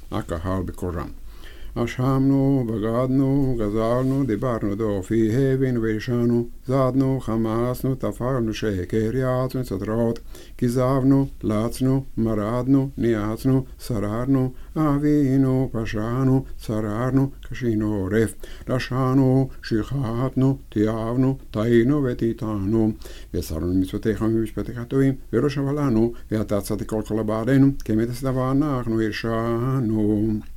הקהל בקורם. אשמנו, בגדנו, גזלנו, דיברנו דופי, הבינו וישנו, זדנו, חמסנו, תפרנו שקר, יעצנו סדרות, כזבנו, לצנו, מרדנו, ניאצנו, שררנו, אבינו, פשענו, שררנו, קשינו עורף, רשענו, שחטנו, תיעבנו, טעינו ותיטענו, וסרנו מצוותיך ומשפטיך הטובים, וראש לנו, ואתה צדיק כל בעדנו, כמת הסדבה אנחנו הרשענו.